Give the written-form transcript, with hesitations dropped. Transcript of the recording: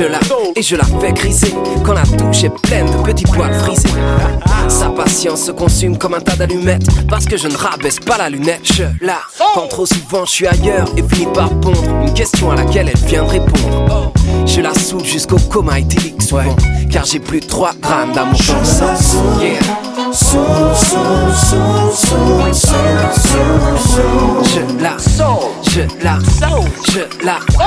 de la et je la fais griser. Quand la douche est pleine de petits poils frisés. Sa patience se consume comme un tas d'allumettes. Parce que je ne rabaisse pas la lunette. Je la quand trop souvent je suis ailleurs et finis par pondre une question à laquelle elle vient de répondre. Je la saoule jusqu'au coma éthylique souvent. Car j'ai plus de 3 grammes d'amour dans le sang. Yeah. Je la